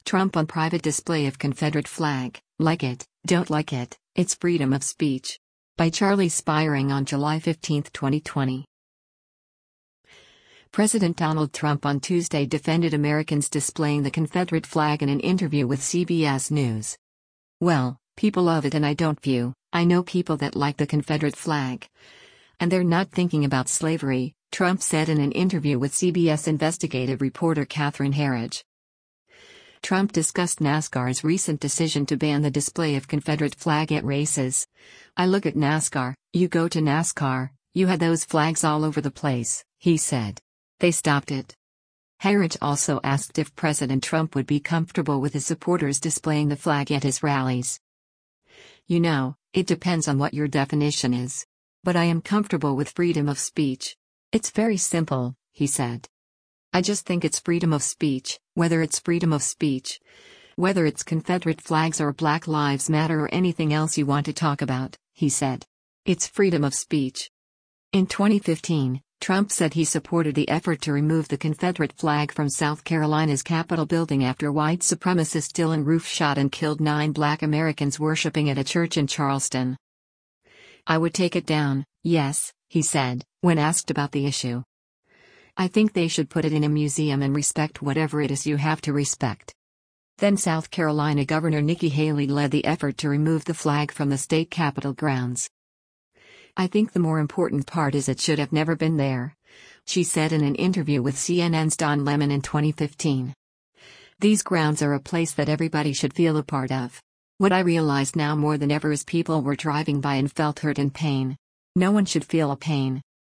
Trump on private display of Confederate flag, like it, don't like it, it's freedom of speech. By Charlie Spiering on July 15, 2020. President Donald Trump on Tuesday defended Americans displaying the Confederate flag in an interview with CBS News. Well, people love it and I don't view. I know people that like the Confederate flag. And they're not thinking about slavery, Trump said in an interview with CBS investigative reporter Catherine Herridge. Trump discussed NASCAR's recent decision to ban the display of Confederate flag at races. I look at NASCAR, you go to NASCAR, you had those flags all over the place, he said. They stopped it. Herridge also asked if President Trump would be comfortable with his supporters displaying the flag at his rallies. You know, it depends on what your definition is. But I am comfortable with freedom of speech. It's very simple, he said. I just think it's freedom of speech, whether it's freedom of speech, whether it's Confederate flags or Black Lives Matter or anything else you want to talk about, he said. It's freedom of speech. In 2015, Trump said he supported the effort to remove the Confederate flag from South Carolina's Capitol building after white supremacist Dylann Roof shot and killed 9 Black Americans worshiping at a church in Charleston. I would take it down, yes, he said, when asked about the issue. I think they should put it in a museum and respect whatever it is you have to respect. Then South Carolina Governor Nikki Haley led the effort to remove the flag from the state capitol grounds. I think the more important part is it should have never been there, she said in an interview with CNN's Don Lemon in 2015. These grounds are a place that everybody should feel a part of. What I realize now more than ever is people were driving by and felt hurt and pain. No one should feel a pain.